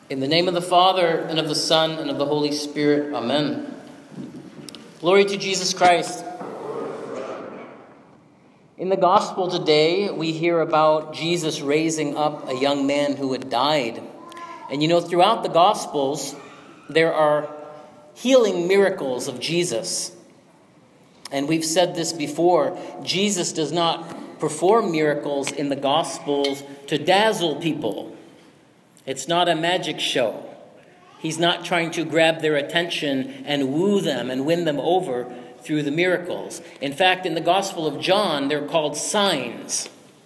In the name of the Father, and of the Son, and of the Holy Spirit. Amen. Glory to Jesus Christ. In the gospel today, we hear about Jesus raising up a young man who had died. And throughout the gospels, there are healing miracles of Jesus. And we've said this before, Jesus does not perform miracles in the gospels to dazzle people. It's not a magic show. He's not trying to grab their attention and woo them and win them over through the miracles. In fact, in the Gospel of John, they're called signs.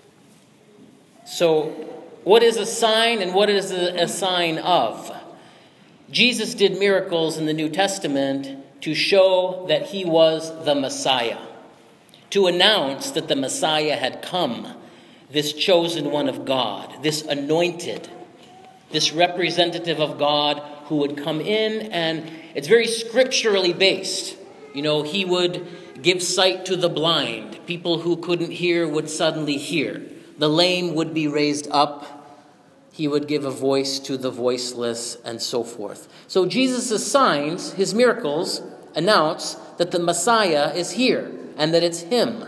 So, what is a sign and what is a sign of? Jesus did miracles in the New Testament to show that he was the Messiah, to announce that the Messiah had come, this chosen one of God, this anointed, this representative of God who would come in, and it's very scripturally based. He would give sight to the blind. People who couldn't hear would suddenly hear. The lame would be raised up. He would give a voice to the voiceless, and so forth. So Jesus' signs, his miracles, announce that the Messiah is here and that it's him.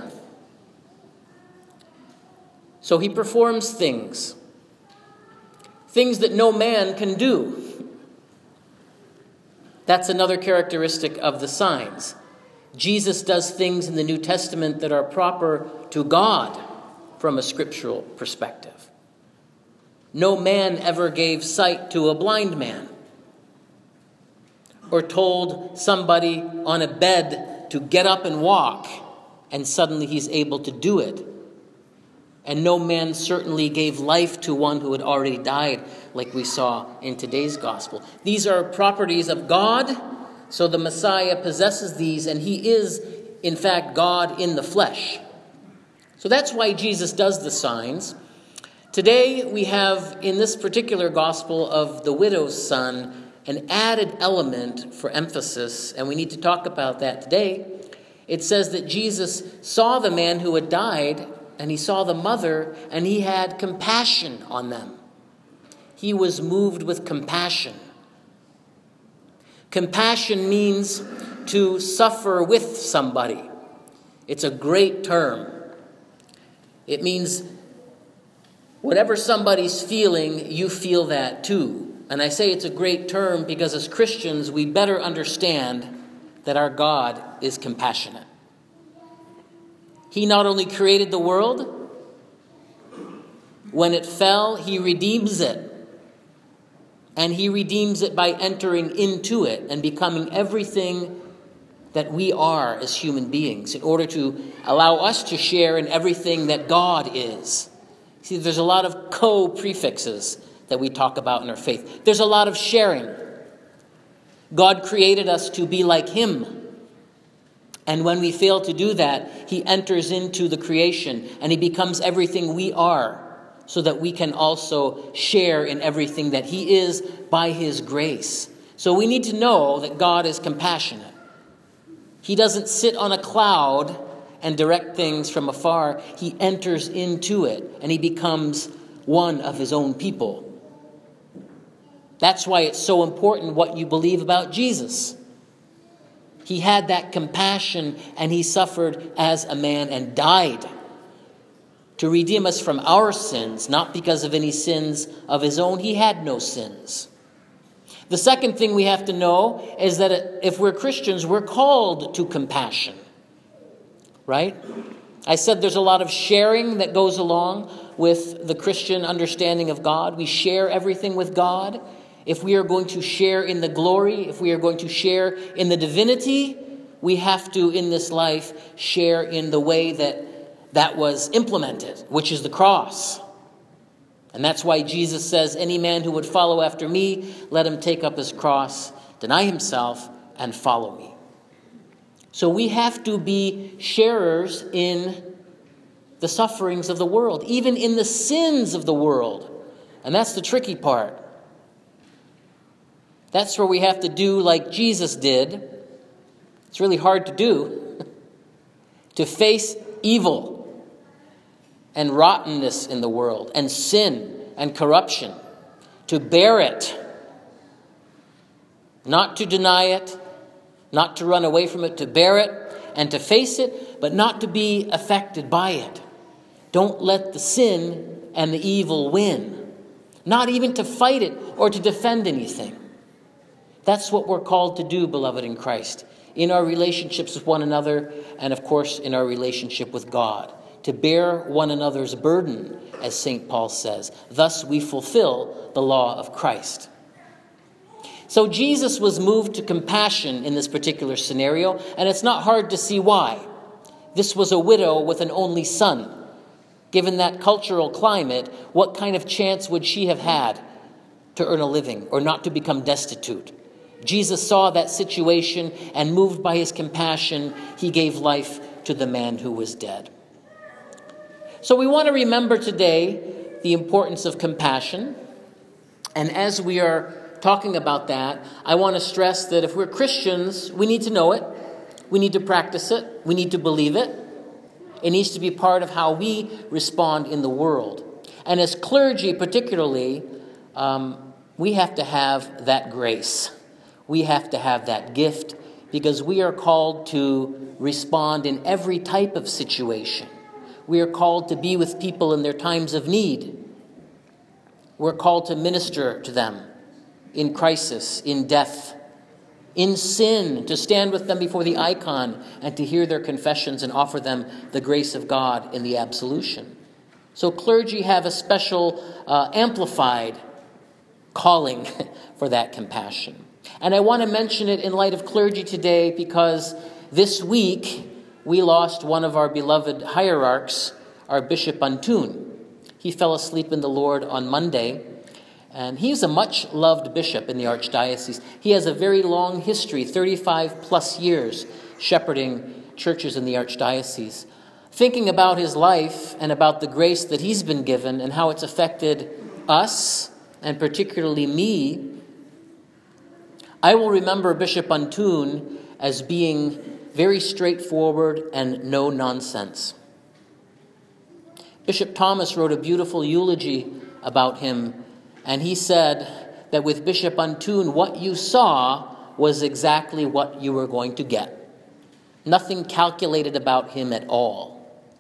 So he performs things that no man can do. That's another characteristic of the signs. Jesus does things in the New Testament that are proper to God from a scriptural perspective. No man ever gave sight to a blind man, or told somebody on a bed to get up and walk, and suddenly he's able to do it. And no man certainly gave life to one who had already died, like we saw in today's gospel. These are properties of God, so the Messiah possesses these, and he is, in fact, God in the flesh. So that's why Jesus does the signs. Today we have, in this particular gospel of the widow's son, an added element for emphasis, and we need to talk about that today. It says that Jesus saw the man who had died, and he saw the mother, and he had compassion on them. He was moved with compassion. Compassion means to suffer with somebody. It's a great term. It means whatever somebody's feeling, you feel that too. And I say it's a great term because as Christians, we better understand that our God is compassionate. He not only created the world, when it fell, he redeems it. And he redeems it by entering into it and becoming everything that we are as human beings in order to allow us to share in everything that God is. See, there's a lot of co-prefixes that we talk about in our faith. There's a lot of sharing. God created us to be like him. And when we fail to do that, he enters into the creation and he becomes everything we are so that we can also share in everything that he is by his grace. So we need to know that God is compassionate. He doesn't sit on a cloud and direct things from afar. He enters into it and he becomes one of his own people. That's why it's so important what you believe about Jesus. He had that compassion and he suffered as a man and died to redeem us from our sins, not because of any sins of his own. He had no sins. The second thing we have to know is that if we're Christians, we're called to compassion, right? I said there's a lot of sharing that goes along with the Christian understanding of God. We share everything with God. If we are going to share in the glory, if we are going to share in the divinity, we have to, in this life, share in the way that was implemented, which is the cross. And that's why Jesus says, any man who would follow after me, let him take up his cross, deny himself, and follow me. So we have to be sharers in the sufferings of the world, even in the sins of the world. And that's the tricky part. That's where we have to do like Jesus did. It's really hard to do. To face evil and rottenness in the world and sin and corruption. To bear it Not to deny it, not to run away from it, to bear it and to face it, but not to be affected by it. Don't let the sin and the evil win. Not even to fight it or to defend anything. That's what we're called to do, beloved in Christ, in our relationships with one another and, of course, in our relationship with God. To bear one another's burden, as St. Paul says. Thus we fulfill the law of Christ. So Jesus was moved to compassion in this particular scenario, and it's not hard to see why. This was a widow with an only son. Given that cultural climate, what kind of chance would she have had to earn a living or not to become destitute? Jesus saw that situation, and moved by his compassion, he gave life to the man who was dead. So we want to remember today the importance of compassion. And as we are talking about that, I want to stress that if we're Christians, we need to know it. We need to practice it. We need to believe it. It needs to be part of how we respond in the world. And as clergy particularly, we have to have that grace. We have to have that gift, because we are called to respond in every type of situation. We are called to be with people in their times of need. We're called to minister to them in crisis, in death, in sin, to stand with them before the icon and to hear their confessions and offer them the grace of God in the absolution. So clergy have a special amplified calling for that compassion. And I want to mention it in light of clergy today because this week we lost one of our beloved hierarchs, our Bishop Antoon. He fell asleep in the Lord on Monday, and he's a much-loved bishop in the Archdiocese. He has a very long history, 35 plus years, shepherding churches in the Archdiocese. Thinking about his life and about the grace that he's been given and how it's affected us, and particularly me, I will remember Bishop Antoon as being very straightforward and no nonsense. Bishop Thomas wrote a beautiful eulogy about him, and he said that with Bishop Antoon, what you saw was exactly what you were going to get. Nothing calculated about him at all.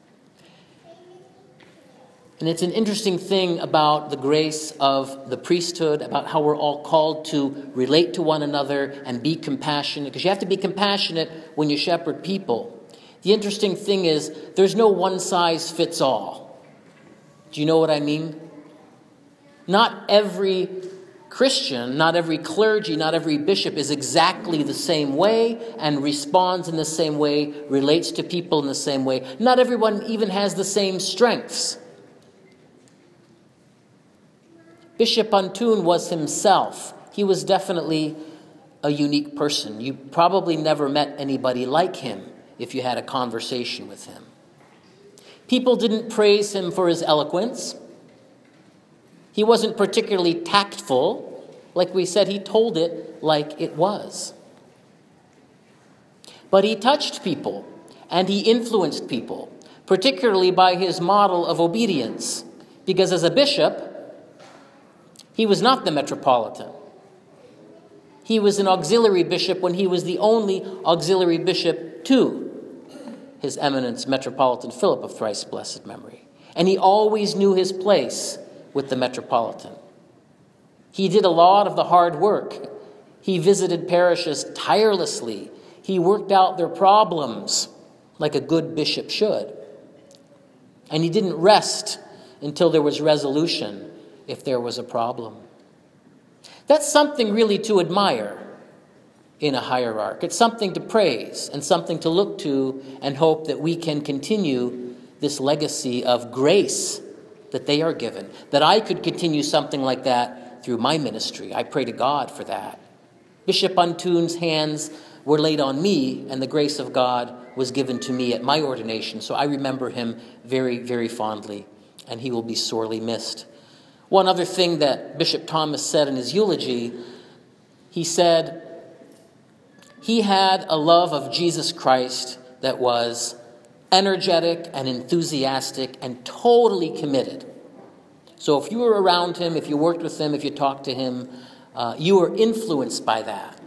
And it's an interesting thing about the grace of the priesthood, about how we're all called to relate to one another and be compassionate, because you have to be compassionate when you shepherd people. The interesting thing is there's no one size fits all. Do you know what I mean? Not every Christian, not every clergy, not every bishop is exactly the same way and responds in the same way, relates to people in the same way. Not everyone even has the same strengths. Bishop Antoon was himself. He was definitely a unique person. You probably never met anybody like him if you had a conversation with him. People didn't praise him for his eloquence. He wasn't particularly tactful. Like we said, he told it like it was. But he touched people and he influenced people, particularly by his model of obedience. Because as a bishop, he was not the metropolitan. He was an auxiliary bishop when he was the only auxiliary bishop to His Eminence Metropolitan Philip of thrice blessed memory. And he always knew his place with the metropolitan. He did a lot of the hard work. He visited parishes tirelessly. He worked out their problems like a good bishop should. And he didn't rest until there was resolution if there was a problem. That's something really to admire in a hierarch. It's something to praise and something to look to and hope that we can continue this legacy of grace that they are given, that I could continue something like that through my ministry. I pray to God for that. Bishop Antoon's hands were laid on me, and the grace of God was given to me at my ordination. So I remember him very, very fondly, and he will be sorely missed. One other thing that Bishop Thomas said in his eulogy, he said he had a love of Jesus Christ that was energetic and enthusiastic and totally committed. So if you were around him, if you worked with him, if you talked to him, you were influenced by that.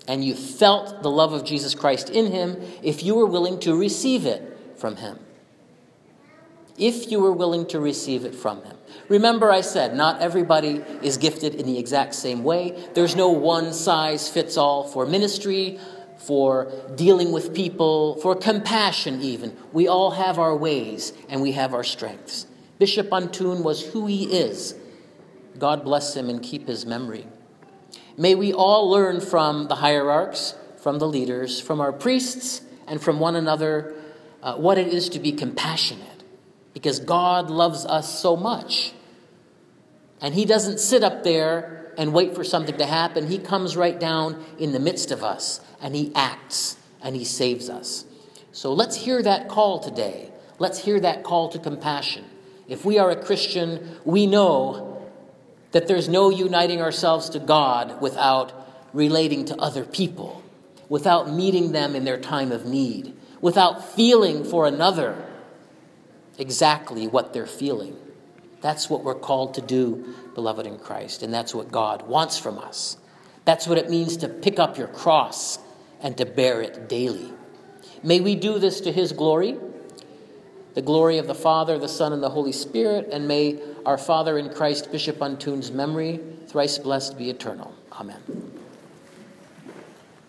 and you felt the love of Jesus Christ in him if you were willing to receive it from him. If you were willing to receive it from him. Remember, I said, not everybody is gifted in the exact same way. There's no one size fits all for ministry, for dealing with people, for compassion even. We all have our ways and we have our strengths. Bishop Antoon was who he is. God bless him and keep his memory. May we all learn from the hierarchs, from the leaders, from our priests, and from one another what it is to be compassionate. Because God loves us so much. And he doesn't sit up there and wait for something to happen. He comes right down in the midst of us. And he acts. And he saves us. So let's hear that call today. Let's hear that call to compassion. If we are a Christian, we know that there's no uniting ourselves to God without relating to other people. Without meeting them in their time of need. Without feeling for another exactly what they're feeling. That's what we're called to do, beloved in Christ. And that's what God wants from us. That's what it means to pick up your cross and to bear it daily. May we do this to his glory, the glory of the Father, the Son, and the Holy Spirit. And may our Father in Christ, Bishop Antoon's memory, thrice blessed, be eternal. Amen.